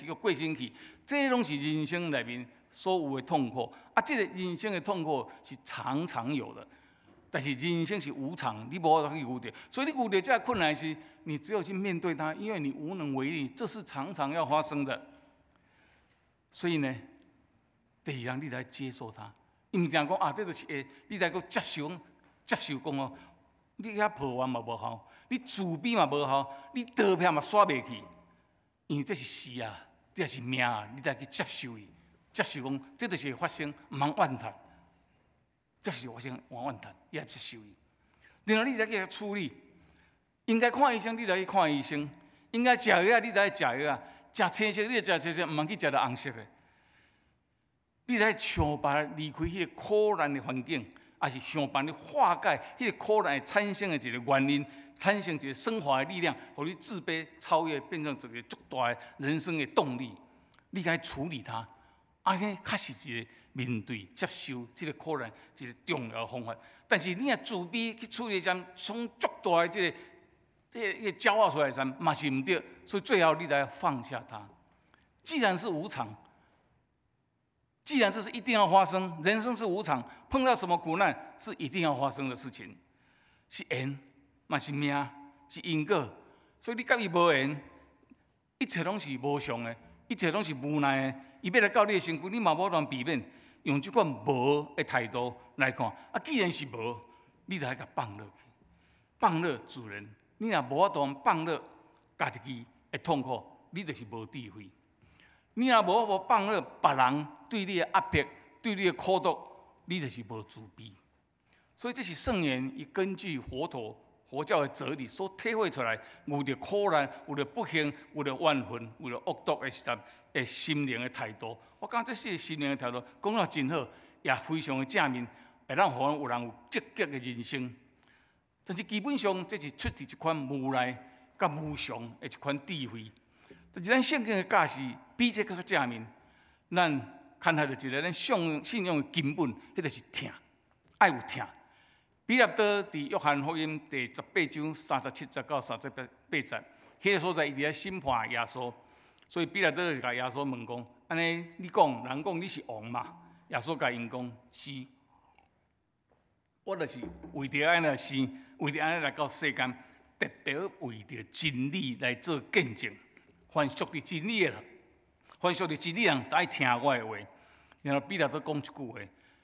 个过身去，这拢是人生内面所有的痛苦。啊，这个人生的痛苦是常常有的，但是人生是无常，你无法去遇到。所以你遇到这困难时，你只有去面对它，因为你无能为力，这是常常要发生的。所以呢，第二样你来接受它，伊唔定讲啊，这就是会，你来个接受讲哦，你遐抱怨嘛无效，你自卑嘛无效，你道歉嘛煞袂去，因为这是事啊，这是命啊，你来去接受伊，接受讲这就是会发生，唔通怨叹，这是发生，唔怨叹，你要接受伊，然后你再去处理，应该看医生，你来去看医生，应该食药啊，你来食药啊，食青色你就食青色，唔通去食到红色的。你来想办法离开迄个苦难的环境，还是想办法化解迄个苦难产生的一个原因，产生一个升华的力量，互你自卑超越，变成一个足大的人生的动力。你该处理它，而且确实一个面对、接受这个苦难一个重要的方法。但是你若自卑去处理上从足大的这个骄傲出来上，嘛是唔对。所以最后你来放下它。既然是无常。既然这是一定要发生，人生是无常，碰到什么苦难是一定要发生的事情，是缘，嘛是命，是因果。所以你甲伊无缘，一切拢是无常的，一切拢是无奈的。伊要来到你的身躯，你嘛无通避免，用这款无的态度来看。啊，既然是无，你就爱甲放落去，放落自然。你若无法度放落家己的痛苦，你就是无智慧。你若无法放落别人对你的压迫、对你的苦毒，你就是无自卑。所以这是圣言，伊根据佛教的哲理所体会出来，有着苦难、有着不幸、有着怨恨、有着恶毒的时阵的心灵的态度。我感觉这是心灵的态度，讲了真好，也非常的正面，会让互有人有积极的人生。但是基本上，这是出自一款无奈甲无常的一款智慧。但是咱圣经的教示比这更正面，咱看下就一个咱信仰的根本，迄就是疼，爱有疼。彼得多伫约翰福音第18章37节到38节，迄个所在伊伫遐审判耶稣，所以彼得多就甲耶稣问讲：安尼你讲，人讲你是王嘛？耶稣甲因讲：是，我就是为着安尼生，为着安尼来到世间，特别为着真理来做见证。凡属于真理的人，凡属于真理的人，都爱听我的话。然后彼得都讲一句话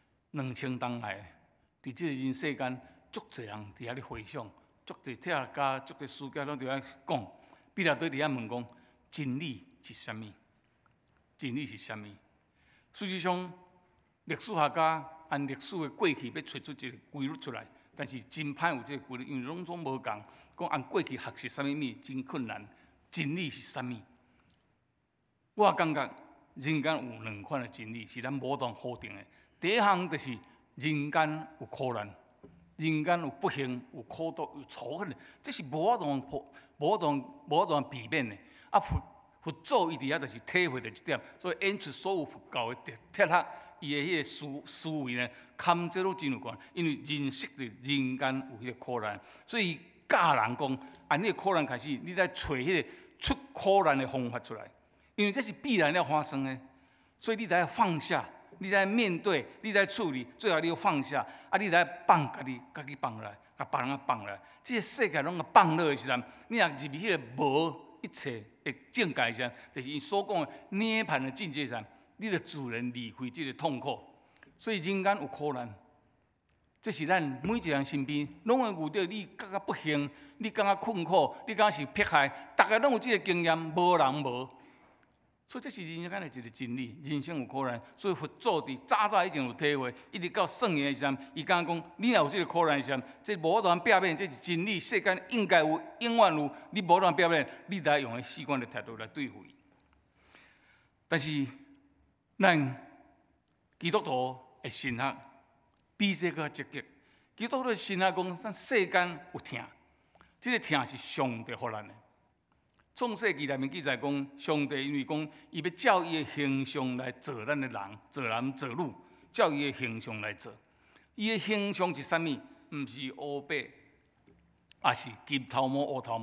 ：2000当来，伫这个人世间，足侪人伫遐咧回想，足侪哲学家、足侪书家拢伫遐讲。彼得都伫遐问讲：真理是啥物？真理是啥物？事实上，历史学家按历史的过去要找出一个规律出来，但是真歹有这个规律，因为拢总无共。讲按过去学习啥物物真困难。真理是啥物？我感觉人间有两款的真理是咱无当否定的。第一项就是人间有苦难，人间有不幸、有苦毒、有仇恨，这是无法度避免的。啊，佛祖伊伫遐就是体会到这点，所以演出所有佛教的哲学，伊的迄个思维呢，堪这都真有关。因为认识到人间有迄个苦难，所以教人讲，按迄个苦难开始，你来找迄个出苦难的方法出来，因为这是必然要发生的，所以你得放下，你得面对，你得处理，最后你要放下，啊，你得放家己放来，甲别人放来，这个世界拢个放落的时阵，你若入去迄个无一切的境界上，就是伊所讲的涅槃的境界上，你就自然离开这个痛苦。所以人间有苦难，这是咱每一个人身边拢会遇到你感觉不幸，你感觉困苦，你感觉是迫害，大家拢有这个经验，无人无。所以这是人间的一个真理，人生有苦难。所以佛祖伫早以前有体会，一直到圣言的时阵，伊讲你若有这个苦难的时阵，这无法度避免，这是真理，世间应该有，永远有，你无法度避免，你得用个习惯的态度来对付伊。但是咱基督徒的神学比这个积极。基督徒的神学讲，咱世间有疼，这个疼是上帝予咱的。创世纪内面记载讲，上帝因为讲，伊要照伊的形象来做咱的人，做男做女，照伊的形象来做。伊的形象是啥物？毋是乌白，也是金头毛、乌头毛。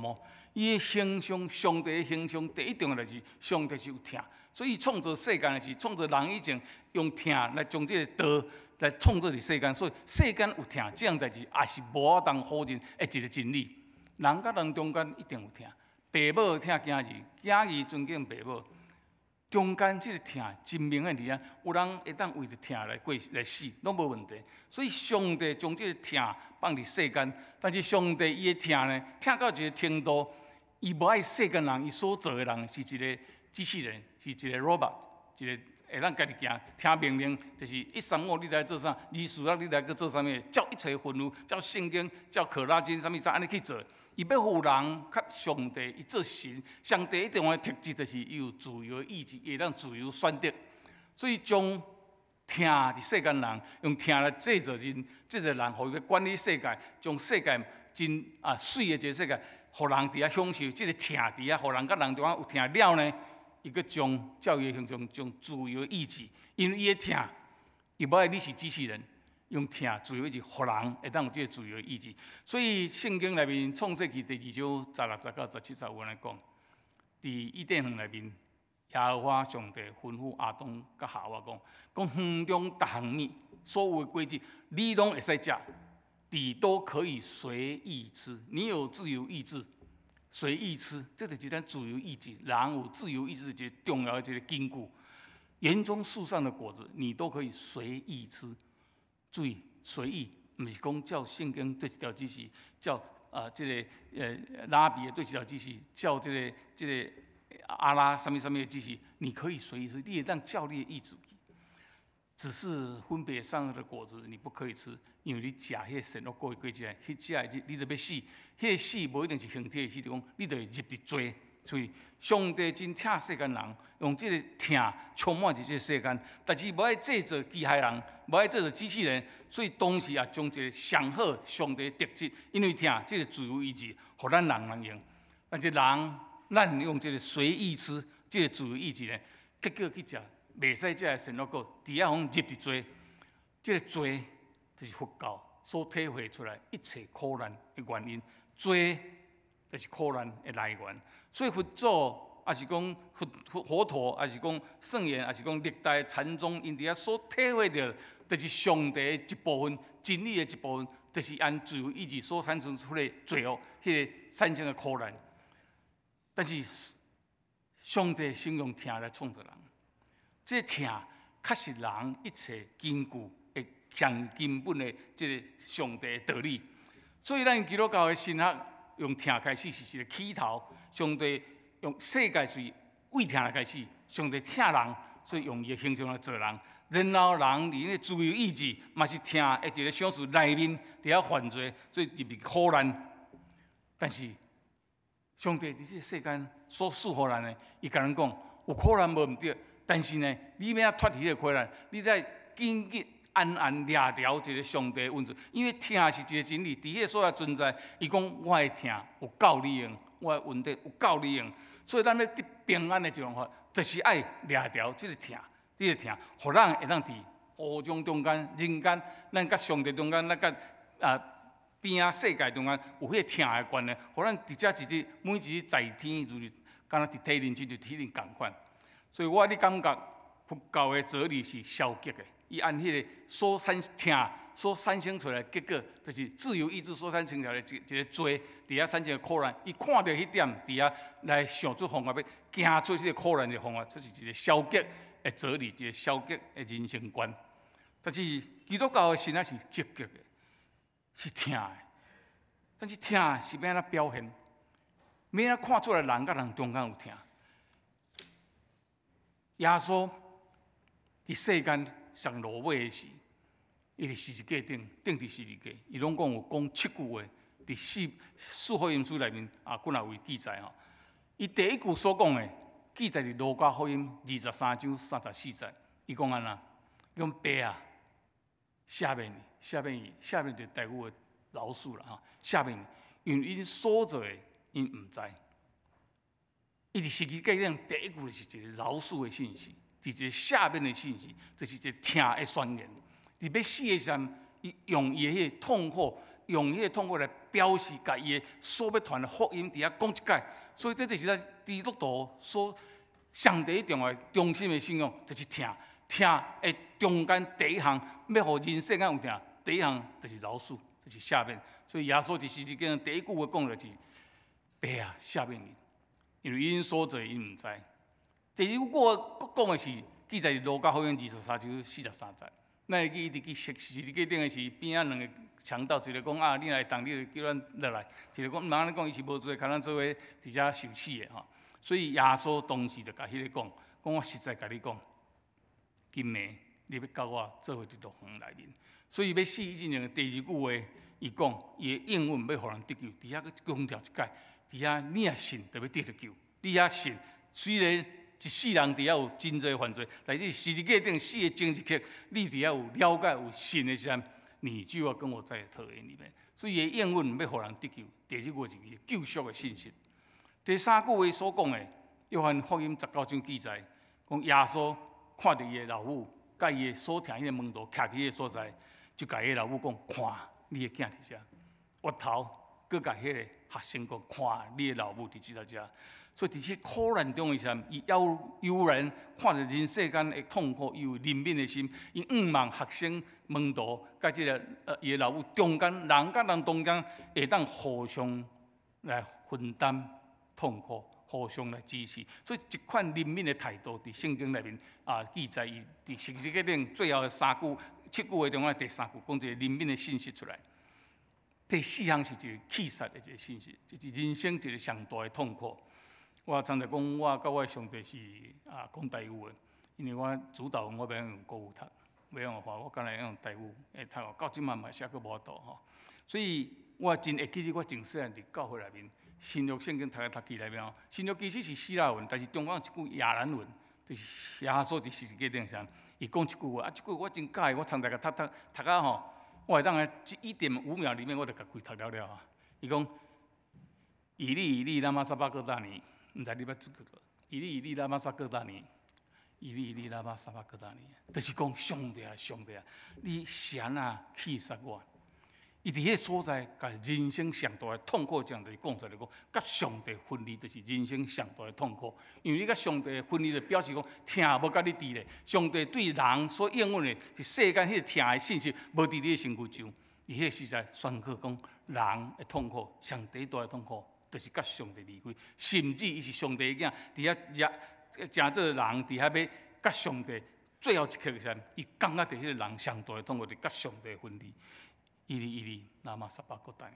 伊的形象，上帝的形象第一重要就是上帝是有疼，所以创造世间的是创造人以前用疼来将这个道来创造这世间，所以世间有疼，这样代志也是无法当否认的一个真理。人甲人中间一定有疼，父母疼囝儿，囝儿尊敬父母。中间这个疼真明显伫啊，有人会当为着疼来死，拢无问题。所以上帝将这个疼放伫世间，但是上帝伊的疼呢，疼到一个程度，伊无爱世间人，伊所做的人是一个机器人，是一个 robot， 一个会当家己行，听命令，就是135你来做啥，246你来去做啥物，照一切吩咐，照圣经，照可拉经啥物啥安尼去做。伊要互人甲上帝伊做神，上帝一定的特质就是伊有自由的意志，会当自由选择。所以将疼伫世间人，用疼来制造人，制造人，互伊要管理世界，将世界真水的一个世界，互人伫遐享受这个疼伫遐，互人甲人中间有疼了呢，伊佫将教育的形象，将自由的意志，因为伊的疼，伊无爱你是机器人。用疼自由意志，互人会当有这个自由的意志。所以圣经内面创世纪第2章16、19、17、18有安尼讲，伫伊甸园内面，耶和华上帝吩咐亚当甲夏娃讲园中逐项物，所有的果子，你拢会使食，你都可以随意吃，你有自由意志，随意吃，这就是咱自由意志。人有自由意志一个重要的一个根据。园中树上的果子，你都可以随意吃。注意，随意，毋是讲照圣经对一条指示，照这个拉比的对一条指示，照这个阿拉什么什么的指示，你可以随意吃，你也当照你的意志。只是分别善恶的果子你不可以吃，因为你食迄个神恶果的果子，迄你就要死。迄个死无一定是形体的死，就讲你就会入伫罪。所以上帝真疼世间人，用这个疼充满伫这个世间，但是无爱制造机械人，无爱制造机器人，所以同时也将一个上好上帝的特质，因为疼这个自由意志，互咱人能用。但是人，咱用这个随意吃，这个自由意志呢，结果去食袂使食的神恶果，伫遐互入伫罪，这个罪就是佛教所体会出来一切苦难的原因，罪就是苦难的来源。所以佛祖，也是讲佛陀，也是讲圣贤，也是讲历代禅宗，因伫遐所体会到，就是上帝的一部分，真理的一部分，就是按自由意志所产生出来罪恶，迄个产生的苦难。但是上帝先用疼来创造人，这疼确实人一切根据的上根本的这个上帝的道理。所以咱基督教的神学用疼开始是一个起头。上帝用世界是为疼来开始，上帝疼人，所以用伊的形象来做人。然后人伫迄个自由意志，嘛是疼的一个小事内面伫遐犯罪，所以入入苦难。但是上帝伫这世间所赐予咱的，伊甲咱讲有苦难无毋对，但是呢，你要脱离迄个苦难，你再紧紧安安抓牢一个上帝的恩赐，因为疼是一个真理，伫迄个所在存在，伊讲我的疼有够你用。我的恩典有够你用，所以咱要得平安的一种法，就是爱抓牢这个疼，这个疼，互咱会当伫互相中间、人间，咱甲上帝中间，咱甲边仔世界中间有迄个疼的关系，互咱伫遮一日每一日在天如日，敢若伫体人，就体人共款。所以我咧感觉佛教的哲理是消极的，伊按迄个所产疼。所产生出来的结果，就是自由意志所产生出来的一个罪，伫遐产生的苦难。伊看到迄点，伫遐来想出方法，要行出这个苦难的方法，这是一个消极的哲理，一个消极的人生观。但是基督教的神啊是积极的，是疼的。但是疼是要安怎表现？要安怎看出来人甲人中间有疼？耶稣伫世间上落尾的时，伊伫十字架顶伫十字架，伊拢讲有讲7句话，伫四福音书内面几若位记载吼。伊第一句所讲的，记载伫路加福音23章34节，伊讲安怎？伊讲爸啊，下面就代我的饶恕啦哈。下面因为因所做的，因毋知。伊伫十字架顶第一句就是一个饶恕的信息，是一个下面的信息，就是一个疼的宣言。伫要死的时阵，伊用伊的迄个痛苦，用迄个痛苦来表示甲伊的所要传的福音伫遐讲一解。所以这就是咱基督徒所上第一重要中心的信仰，就是听。听的中间第一项要互人世间有听，第一项就是饶恕，就是赦免。所以耶稣伫十字架上第一句话讲就是：爸啊，赦免伊，因为因所做因毋知。第二句话讲的是记载伫路加福音23章43节。咱会记伊伫十字架顶的是边仔两个强盗，一个讲啊，你来当，你就叫咱落来；一个讲，人咧讲伊是无罪，看咱做伙伫遮受死的吼。所以耶稣当时就甲迄个讲我实在甲你讲，今暝你要甲我做伙伫乐园内面。所以要死以前的第二句话，伊讲伊的应允要互人得救，伫遐佫强调一解，伫遐你也信，就要得着救。你也信，虽然一世人伫遐有真侪犯罪，但是十字架顶死的前一刻，你伫遐有了解有信的时阵，你就要跟我在特园里面。所以伊的应允要互人得救，第二句话就是救赎的信息。第三句话所讲的，约翰福音19章记载，讲耶稣看到伊的老母，甲伊的所听迄个门徒徛伫迄个所在，就甲伊的老母讲：看，你的囝伫遮。回头，佮甲迄个学生讲：看，你的老母伫遮。所以伫这苦难中的时阵，伊悠然看着人世间的痛苦，伊有怜悯的心，伊仰望学生、门徒，甲即个伊的老母中间，人甲人中间会当互相来分担痛苦，互相来支持。所以一款怜悯的态度，伫圣经内面记载伊伫十字架顶最后的7句话中的第3句，讲一个怜悯的信息出来。第4项是一个气杀的一个信息，就是人生一个上大的痛苦。我常常讲，我甲我的上帝是讲台语的，因为我主导我要用国语读，要用话我干来用台语读，到即嘛嘛写佫无度吼。所以我真会记得我真细汉伫教会内面，新约圣经读去内面，新约其实是希腊文，但是中间有一句亚兰文，就是耶稣伫十字架顶上，伊讲一句话，这句我真喜欢，我常常甲读啊吼，我会当在1.5秒里面我就甲规读了啊。伊讲：以利拉玛撒巴各大尼。毋知你捌做过无？伊利拉玛撒各大尼，伊利拉玛撒巴各大尼，就是讲上帝啊，你谁啊气杀我？伊伫迄个所在，甲人生上大的痛苦，这样就是讲出来讲，甲上帝分离，就是人生上大的痛苦。因为你甲上帝分离，就表示讲听无甲你伫咧。上帝对人所应允的，是世间迄个听的信息，无伫你的身躯上。伊迄个时代宣告讲，人的痛苦，上第一大的痛苦。就是甲上帝离开，甚至伊是上帝的囝，伫遐诚做人，伫遐要甲上帝最后一刻的时阵，伊感觉到迄个人上大的痛苦，就甲上帝分离。伊利拉玛撒巴各大尼。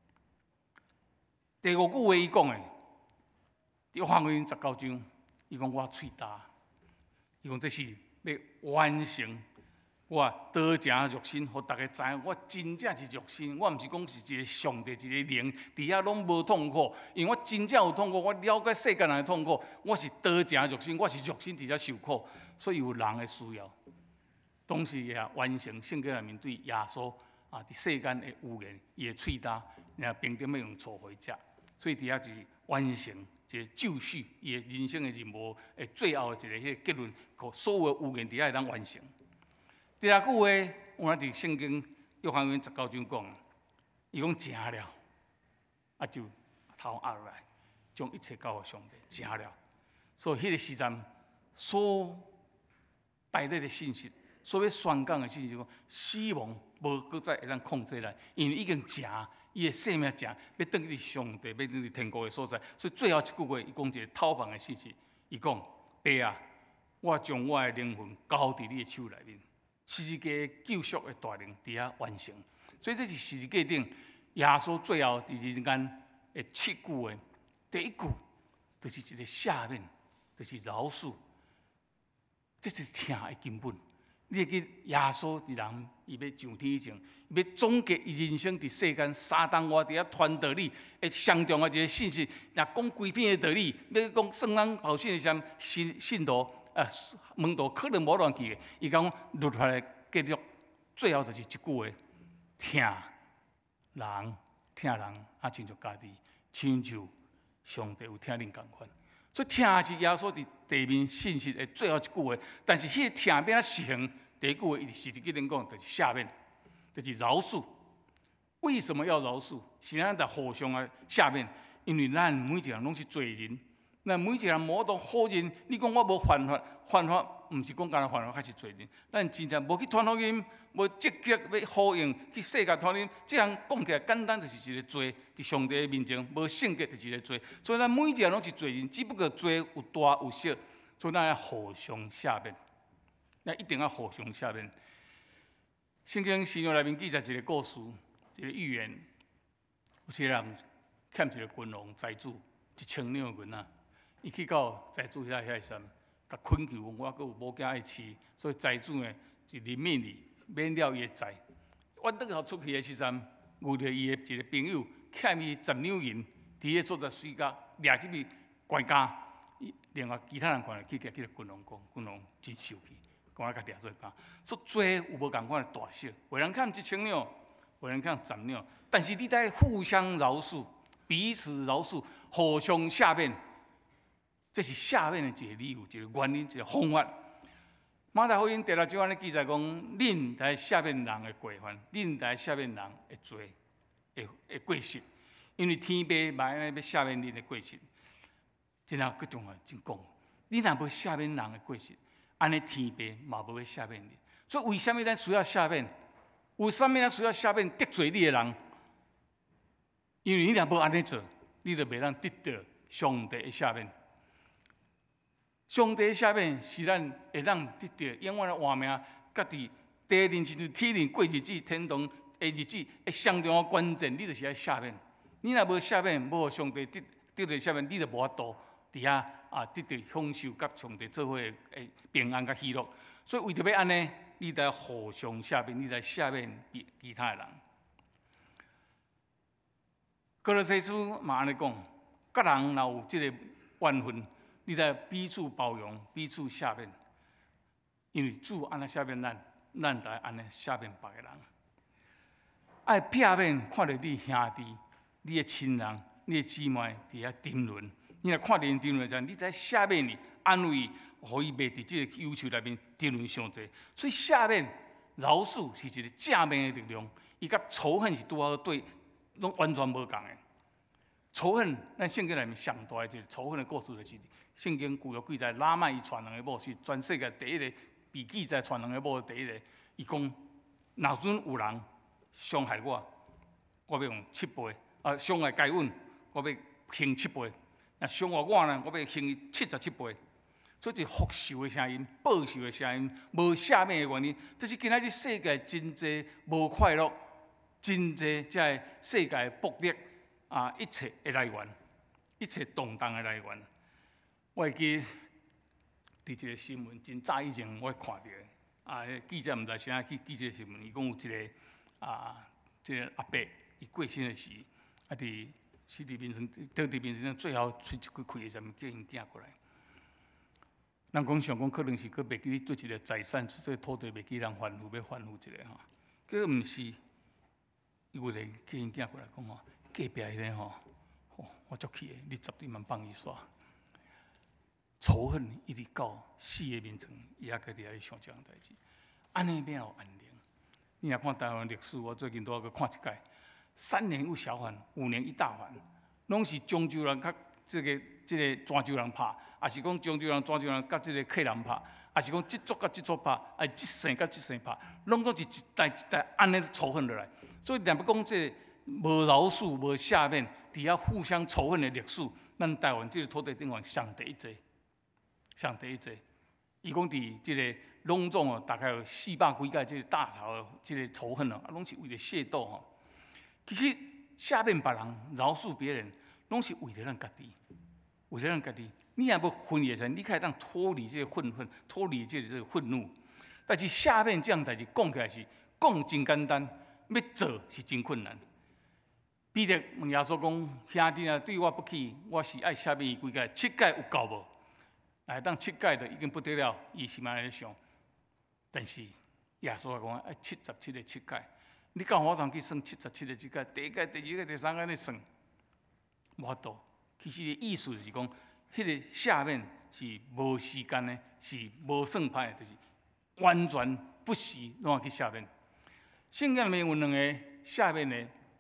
第5句话伊讲的，约翰福音19章，伊讲我喙焦，伊讲这是要完成。我道成肉身，互大家知影，我真正是肉身，我毋是讲是一个上帝，一个灵，伫遐拢无痛苦。因为我真正有痛苦，我了解世间人的痛苦，我是道成肉身，我是肉身伫遐受苦，所以有人的需要。同时也完成圣经内面对耶稣伫世间的预言，伊的喙焦，然后并点要用错回食，所以伫遐是完成一个救赎，伊的人生的任务的最后的一个结论，所有的预言伫遐会当完成。第二句话，我伫圣经约翰福音19章讲，伊讲成了，就头压落来，将一切交予上帝，成了。所以迄个时阵所带来的信息，所要宣讲的信息，就讲死亡无搁再会当控制咱，因为已经成，伊的生命成，要转去上帝，要转去天国的所在。所以最后一句话，伊讲一个讨饭的信息，伊讲：爸啊，我将我的灵魂交伫你的手内面。十字架救赎的大能伫遐完成，所以这是十字架顶耶稣最后伫人间的7句话。第一句就是一个赦免，就是饶恕，这是听的根本。你会记耶稣伫人，伊要上天以前，要总结伊人生伫世间撒旦活伫遐传道理，上重要一个信息，若讲规篇的道理，要讲圣人后信的时信徒。门徒可能无乱记的，伊讲律法的结束，最后就是一句话：听人，亲像家己，亲像上帝有听恁共款。所以听是耶稣伫地面信息的最后一句话，但是迄个听变啊实行，第一句话伊是十字架顶讲，就是赦免，就是饶恕。 为什么要饶恕？是咱在互相啊下面，因为咱每一个人拢是罪人，咱每一个人某种好人，你讲我无犯法，犯法毋是讲干那犯法，还是罪人。咱真正无去传福音，无积极要呼应去世界传福音，这样讲起来简单就是一个罪，伫上帝的面前无性格就是一个罪。所以咱每一个人拢是罪人，只不过罪有大有小，所以咱要互相下面，咱一定要互相下面。圣经新约内面记载一个故事。一个寓言，有一个人欠一个君王财主1000两银仔，伊去到财主遐时，甲恳求我阁有某囝爱饲，所以财主呢就怜悯伊，免了伊的债。我倒后出去的时阵，遇到伊的一个朋友欠伊10两银，伫个所在水角掠入去关家，另外其他人看去甲君王讲，君王真生气，赶快甲掠做家。所以罪有无共款的大小，有人欠1000两。有人讲10两，但是你在互相饶恕、彼此饶恕、互相下面，这是下面的一个理由、一个原因、一个方法。马太福音第6章安尼记载讲，恁在下面人的过犯，恁在下面人的罪会过失，因为天父嘛安尼要下面恁的过失。真啊，佫重要真讲，你若无下面人的过失，安尼天父嘛无要下面你。所以为什么咱需要下面？为什么咱需要下面得罪你的人？因为你若无安尼做，你就袂当得到上帝的下面。上帝的下面是咱会当得到永远的活命，家己第一人就是天人过日子、天堂的日子的上重要关键，你就是要下面。你若无下面，无上帝得到下面，你就无法度伫遐得到享受甲上帝做伙的平安甲喜乐。所以为着要安尼。你在互相下面，你在下面其他的人。哥罗西书嘛安尼讲，各人若有这个缘分，你在彼此包容、彼此下面，因为主安尼下面咱，咱在安尼下面别个人。爱避免看到你兄弟、你的亲人、你的姊妹伫遐沉沦，你若看到因沉沦时，你在下面里安慰伊。可以袂伫这个忧愁内面沉沦伤济，所以下面饶恕是一个正面的力量，伊甲仇恨是拄好对，拢完全无共的。仇恨，咱圣经内面上大的一个仇恨的故事就是圣经旧约记载拉麦伊传人的某是全世界第一个被记载传人的某第一个，伊讲若准有人伤害我，我要用7倍；伤害该阮，我要刑7倍；若伤害我呢，我要刑伊77倍。所以是复仇的声音、报仇的声音、无下面的原因，这是今仔日世界真济无快乐、真济在世界暴力一切的来源，一切动荡的来源。我会记伫一个新闻，真早以前我看到记者毋知啥去记这个新闻，伊讲有一个这个阿伯伊过身的时，伫死伫面前，倒伫面前最后喙一句开的时阵，叫因囝过来。人讲想讲，可能是佮袂记对一个财产，这个土地袂记人还付，要还付一个吼。佮毋是，伊为了叫因囝过来讲隔壁迄个我足气的，你绝对莫放伊煞。仇恨一直到死的面前，伊也家己爱想这样代志。安尼要有安宁。你若看台湾历史，我最近拄去看一届，3年一小反，5年一大反，拢是漳州人甲这个泉州人拍。也是讲漳州人、泉州人甲这个客人拍，也是讲这组甲这组拍，这姓甲这姓拍，拢总是一代一代安尼仇恨落来。所以，若要讲这无饶恕、无下面，伫遐互相仇恨的历史，咱台湾这个土地顶上上第一济，上第一济。伊讲伫这个拢总大概有400几届这个大潮的这个仇恨拢是为了械斗其实下面别人饶恕别人，拢是为了咱家己，为了咱家己。你也要分裂成，你可以当脱离这个愤恨，脱离这个愤怒。但是下面这样代志讲起来是讲真简单，要做是真困难。彼得问耶稣讲：兄弟啊，对我不起，我是爱下面伊几届？7届有够无？当7届就已经不得了，伊是安尼想。但是耶稣讲爱77个7届，你教我通去算77个7届，第一届、第二届、第三届你算，无法度。其实意思就是讲。迄个下面是无时间的，是无算歹的，就是完全不时拢要去下面。圣经里面有2个下面的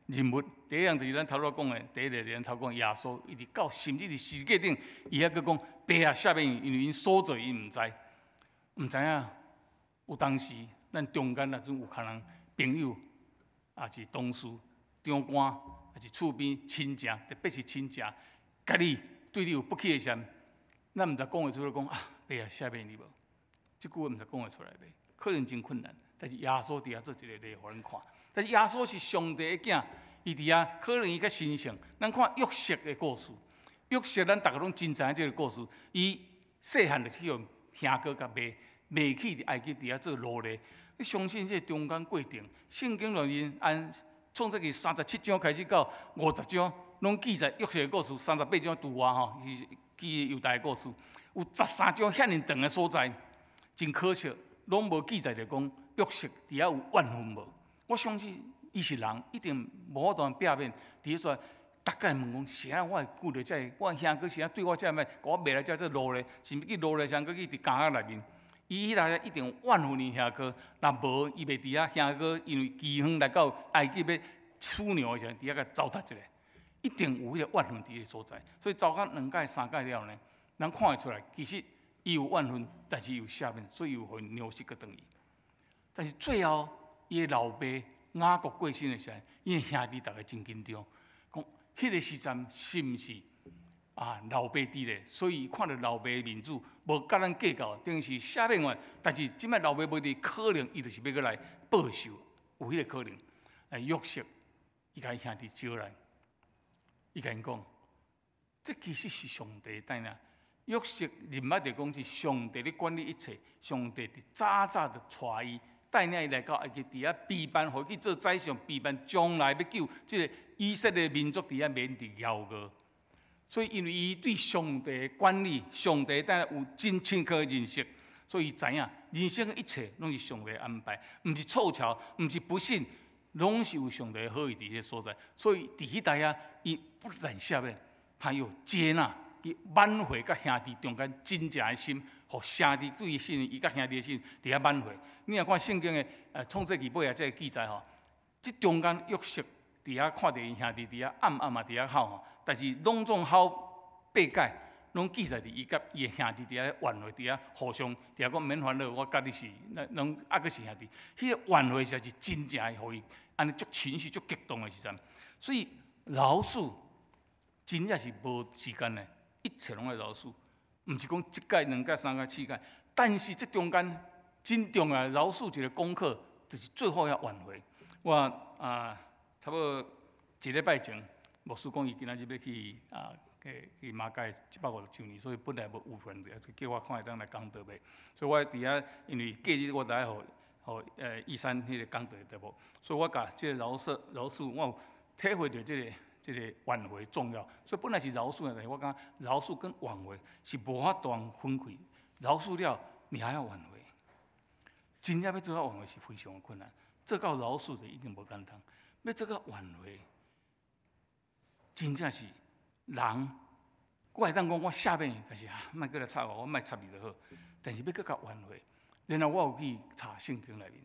人物，第一样就是咱头拄讲的，第一个咱头讲耶稣，伊伫到甚至伫世界顶，伊还佫讲爸啊下面，因为因所做伊毋知，毋知影有当时咱中间若种有可能朋友，也是同事、长官，也是厝边亲情，特别是亲情，甲你对你有不起的善，咱毋知讲会出来讲啊，爸啊下面你无，即句话毋知讲会出来袂，可能真困难。但是耶稣伫遐做一个例互咱看，但是耶稣是上帝的囝，伊伫遐可能伊较神圣。咱看约瑟的故事，约瑟咱大家拢真知影即个故事，伊细汉就去互兄哥甲卖去伫埃及伫遐做奴隶。你相信这中间过程，圣经内面按创世纪37章开始到50章，拢记载约瑟的故事，38章除外吼，是记犹大的故事，有13章遐尼长的所在，真可惜，拢无记载着讲约瑟伫遐有怨恨无？我相信伊是人，一定无法度变面，伫遐说，大概问讲，谁啊？我会顾着这，我兄哥谁啊对我这么，我卖来这做奴隶，是毋是去奴隶上，搁去伫监狱内面？伊迄内一定有怨恨伊兄哥，若无伊袂伫遐兄哥因为饥荒来到埃及要处牛的时候，伫遐甲糟蹋一下，一定有迄个怨恨伫迄个所在。所以糟蹋2届3届了呢，咱看会出来，其实伊有怨恨，但是伊有下面，所以有互牛食个等于。但是最后，伊的老爸雅各过身的时候，伊的兄弟大家真紧张，讲迄个时阵是毋是老爸伫咧？所以看到老爸的面子，无甲咱计较，等于是下面话。但是即摆老爸无伫，可能伊就是要过来报仇，有迄个可能。约瑟伊甲伊兄弟招来，伊甲因讲，这其实是上帝带领。约瑟人物就讲是上帝咧管理一切，上帝伫早就带伊。带领伊来到埃及，伫遐备办，互去做宰相，备办将来要救即个以色列民族伫遐免伫妖恶。所以因为伊对上帝的管理、上帝带有真深刻的认识，所以伊知影人生的一切拢是上帝安排，毋是凑巧，毋是不幸，拢是有上帝的好意伫迄所在。所以伫迄代啊，伊不但下面，他又接纳。伊挽回甲兄弟中间真正的心，互兄弟对伊信任，伊甲兄弟的信伫遐挽回。你若看圣经的创世纪尾啊，这个记载吼，即中间约瑟伫遐看到因兄弟伫遐暗嘛伫遐哭吼，但是拢总哭八解，拢记载伫伊甲伊的兄弟伫遐挽回，伫遐互相伫遐讲免烦恼，我甲你是拢还阁是兄弟。迄个挽回才是真正的，互伊安尼足情绪足激动的时阵，所以饶恕真正是无时间的。一切拢要饶恕，毋是讲1届、2届、3届、4届，但是这中间真重要饶恕一个功课，就是最后要挽回。我差不多1礼拜前，牧师讲伊今仔日要去去马街750周年，所以本来无有份的，叫我看会当来讲道袂。所以我伫遐，因为假日我来互义山迄个讲道节目，所以我甲这个饶恕，我有体会到这个挽回重要，所以本来是饶恕的，但是我讲饶恕跟挽回是无法度分开。饶恕了，你还要挽回，真正要做到挽回是非常的困难。做到饶恕就已经无简单，要做到挽回，真正是人。我会当讲我下面，但是莫过来插我莫插你就好。但是要搁甲挽回，然后我有去查圣经内面，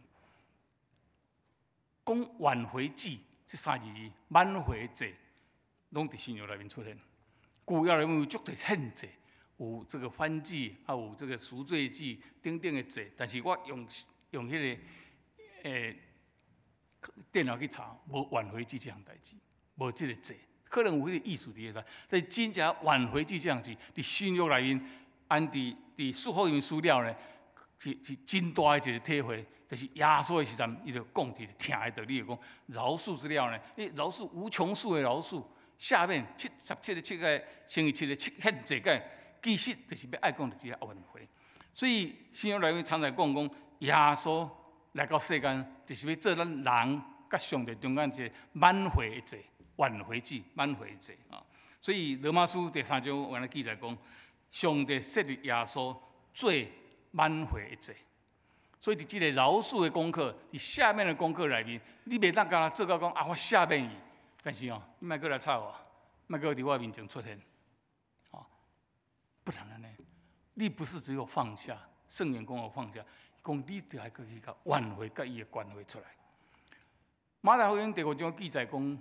讲挽回祭这3个字，挽回祭。拢伫新约内面出现，旧约内面有足侪献祭，有这个燔祭，还有这个赎罪祭等等的祭。但是我用迄个电脑去查，无挽回祭这项代志，无这个祭，可能有迄个意思伫个。但是真正挽回祭这项事，伫新约内面，按伫书福音书了呢，是真大的一个体会。就是耶稣的时阵，伊就讲一个听的道理，就讲饶恕之了呢，你饶恕无穷数的饶恕。下面77个7个乘以7个献祭个，其实就是要爱讲就是要挽回。所以新约内面常常讲耶稣来到世间，就是要做咱人甲上帝中间一个挽回的祭、挽回祭、挽回祭啊。所以罗马书第3章有安尼记载讲，上帝设立耶稣做挽回的祭。所以伫这个饶恕的功课，伫下面的功课内面，你袂当干做到讲我下面伊。但是你莫过来吵我，莫过伫我面前出现，不然呢？你不是只有放下，圣言讲有放下，讲你还可以甲挽回，甲伊的关回出来。马太福音第5章记载讲，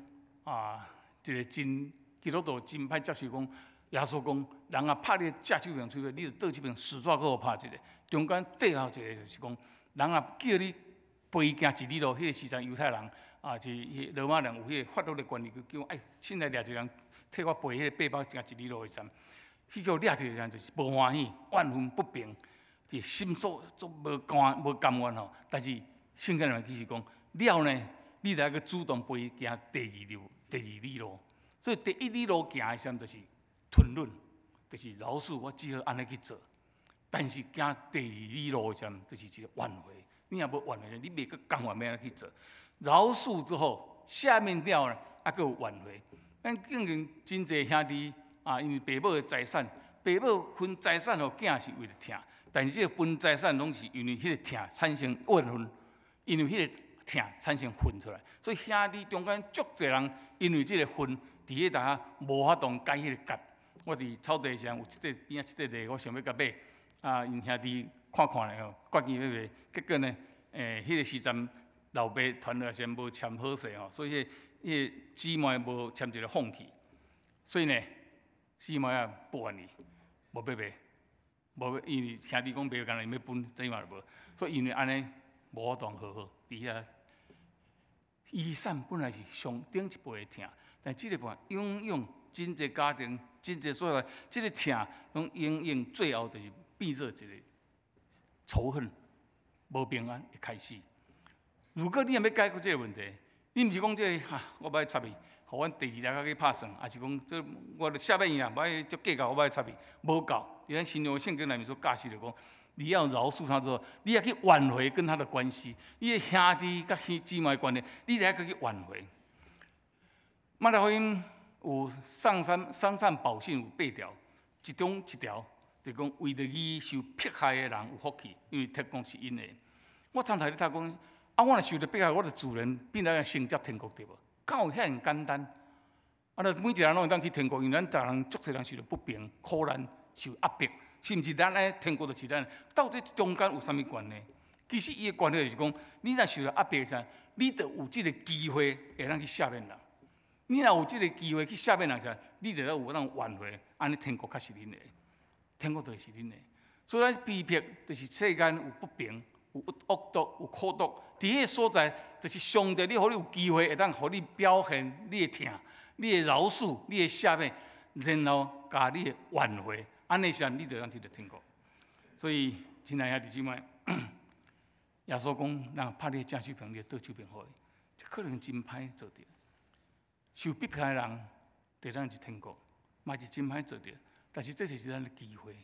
一个基督徒真歹接受讲，耶稣讲，人啊拍你正手边喙，你就倒这边死抓给我拍一个。中间最后一个就是讲，人啊叫你背行一里路，迄个时阵犹太人是罗马人有迄个法律的权利，叫凊彩掠一个人替我背迄个背包行一里路的时阵，去叫掠着的人就是无欢喜，万分不平，是心所无甘愿吼。但是圣经里面其实讲了呢，你来个主动背行第二里路。所以第一里路行的时阵就是吞忍，就是饶恕，我只好安尼去做。但是行第二里路的时阵，就是一个挽回。你若无挽回，你袂个甘愿要安尼去做。饶恕之后，下面了呢，还佫有挽回。咱竟然真侪兄弟因为爸母的财产，爸母分财产互囝是为了疼，但是这个分财产拢是因为迄个疼产生怨恨，因为迄个疼产生恨出来。所以兄弟中间足侪人因为这个恨。伫迄搭无法度解迄个结，我伫草地上有边仔一块地，我想要甲买，因兄弟看咧吼，决定要卖，结果呢，迄个时阵老爸传来先无签好势吼，所以迄个姊妹无签一个放弃，所以呢，姊妹啊不愿意，无要卖，无因为兄弟讲卖干要分，姊妹就无，所以因为安尼无法度和好，伫遐遗产本来是上顶一辈的疼。但这个话，永远真侪家庭、真侪所在，这个疼，拢永远最后就是变做一个仇恨、无平安的开始。如果你也要解决这个问题，你毋是讲这我要插伊，互阮第二代去拍算，还是讲这我下面呀，要足计较，我要插伊，无够。伫咱新约圣经里面所教示的讲，你要饶恕他之后，你要去挽回跟他的关系，你的兄弟甲姊妹关系，你得要去挽回。马太福音有上善报信有8条，其中一条就讲为着义受迫害的人有福气，因为天国是因的。我常常咧读讲，我若受着迫害，我就自然变来升接天国对无？敢有遐尔简单？每一个人拢会当去天国，因为咱逐人足侪人受着不平、苦难、受压迫，是毋是？咱咧天国就是咱，到底中间有啥物关系？其实伊的关系就是讲，你若受着压迫时，你就有即个机会会当去赦免人。你若有即个机会去赦免人时，你就有当挽回，安尼天国才是恁的，天国就是恁的。所以咱批评就是世间有不平、有恶毒、有苦毒，伫迄个所在，就是上帝，你互你有机会会当互你表现你的疼、你的饶恕、你的赦免，然后加你的挽回，安尼时你就当去到天国。所以，亲爱兄弟姊妹，耶稣讲，人拍你正手边，你就倒手边互伊，这可能真歹做着。受迫害的人，地咱是天国，嘛是真歹做着。但是这就是咱的机会。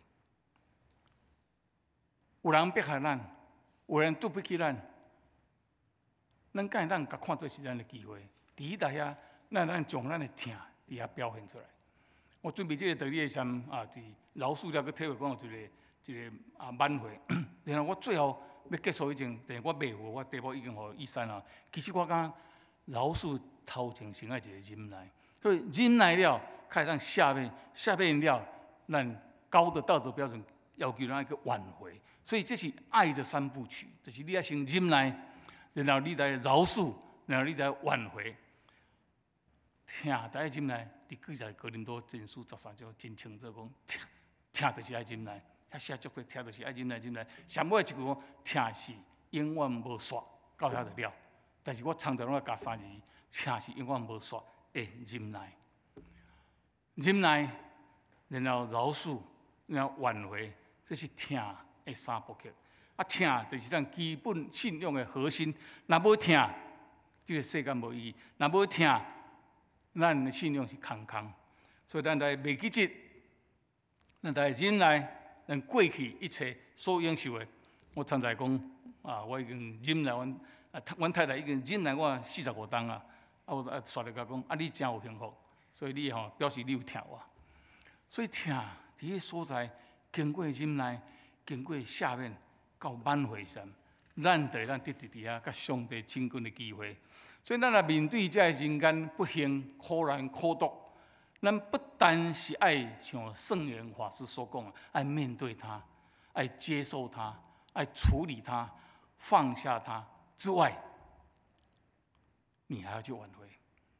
有人迫害咱，有人对不起咱，咱敢会当甲看做是咱的机会？伫迄搭遐，咱将咱的疼伫遐表现出来。我准备这个道理的时是饶恕了，佮体会讲一个挽回。然后我最后要结束以前，但我袂赴，我地步已经互伊删了。其实我感饶恕头前先爱一个忍耐，所以忍耐了，开始赦免了，咱高的道德标准要求咱去挽回。所以这是爱的3部曲，就是你要先忍耐，然后你来饶恕，然后你来挽回。疼，大家忍耐，伫40哥林多前书13章真清楚讲，疼就是爱忍耐，遐写足多，疼就是爱忍耐。上尾一句讲，疼是永远无煞，到遐就了。但是我常常拢要加3字，疼是永远无煞的忍耐。忍耐，然后饶恕，然后挽回，这是疼的3部曲。疼就是咱基本信仰的核心。若无疼，这个世界无意义；若无疼，咱的信仰是空空。所以咱来袂记这，咱来忍耐，咱过去一切所应受的。我常常讲，我已经忍耐阮太太已经忍耐我45冬啊，我煞来甲讲，你真有幸福，所以你表示你有疼我。所以疼伫迄所在，经过忍耐，经过赦免，到挽回上，咱就会当得伫遐甲上帝亲近的机会。所以咱若面对这人间不幸、苦难、苦毒，咱不单是爱像圣严法师所讲，爱面对他，爱接受他，爱处理他，放下他之外，你还要去挽回。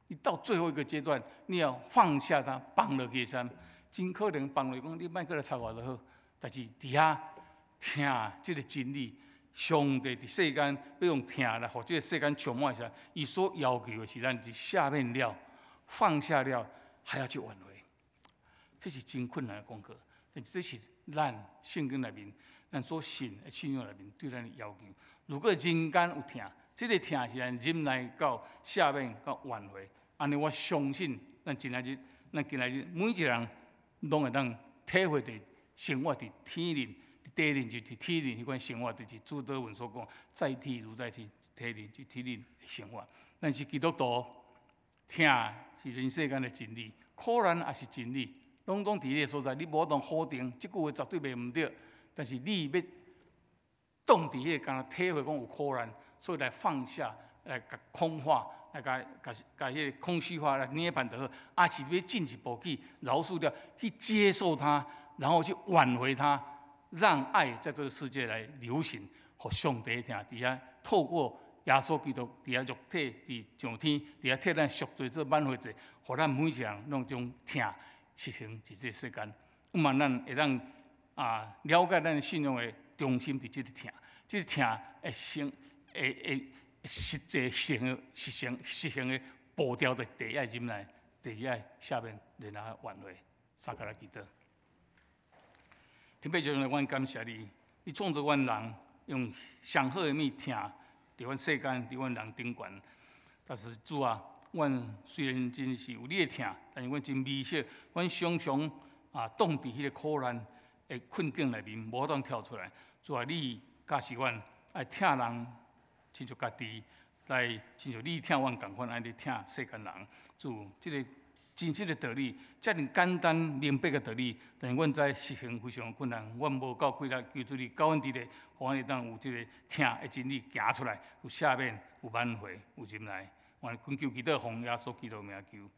你到最后一个阶段，你要放下它，放落去山，真可能放落讲，你莫过来吵我就好。但是伫遐听这个真理，上帝伫世间要用听来，互这个世间充满啥？伊所要求的是咱是下面了，放下了，还要去挽回，这是真困难的功课。但这是咱圣经内面，咱所信的信仰内面对咱的要求。如果人间有听，这个听是咱忍耐到下面到挽回。安尼我相信，咱今仔日每一个人拢会当体会到生活伫天灵，地灵就是天灵迄款生活，就是朱德文所讲，在天如在天，天灵就天灵的生活。但是基督徒听是人世间的真理，苦难也是真理，拢伫迄个所在，你无当否定，即句话绝对袂毋对。但是你要当伫迄个敢若体会讲有苦难，所以来放下，来甲空化。来甲迄个空虚化来涅槃就好，还是要进一步去饶恕掉，去接受它，然后去挽回它，让爱在这个世界来流行，互上帝听，伫遐透过耶稣基督伫遐肉体伫上天，伫遐替咱赎罪做挽回者，互咱每一个人拢种听实行伫这世间。嘛，咱会当了解咱信仰的中心伫这个听，这个听会生会。实际实行的步调的第一忍耐，第二下面然后挽回，撒卡拉基德。天父上帝，阮感谢你，你创造阮人用上好的物听，伫阮世间，伫阮人顶悬。但是主啊，阮虽然真是有你的听，但是阮真微小，阮常常挡伫迄个苦难的困境内面，无当跳出来。主啊，你教示阮爱听人。亲像家己来，亲像你听阮共款，安尼听世间人。主，这个真实的道理，遮尔简单明白的道理，但是阮在实行非常困难。阮无够气力，求主你教阮伫咧，互阮会当有这个听的真理行出来，有下面有挽回，有忍耐。我恳求基督奉耶稣基督名求。